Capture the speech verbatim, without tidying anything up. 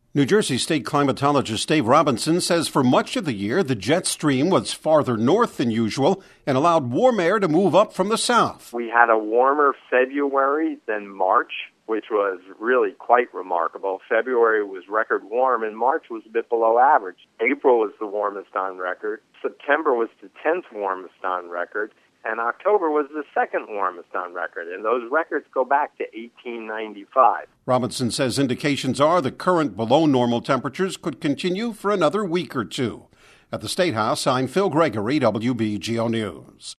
New Jersey state climatologist Dave Robinson says for much of the year, the jet stream was farther north than usual and allowed warm air to move up from the south. We had a warmer February than March, which was really quite remarkable. February was record warm, and March was a bit below average. April was the warmest on record. September was the tenth warmest on record. And October was the second warmest on record, and those records go back to eighteen ninety-five. Robinson says indications are the current below-normal temperatures could continue for another week or two. At the State House, I'm Phil Gregory, W B G O News.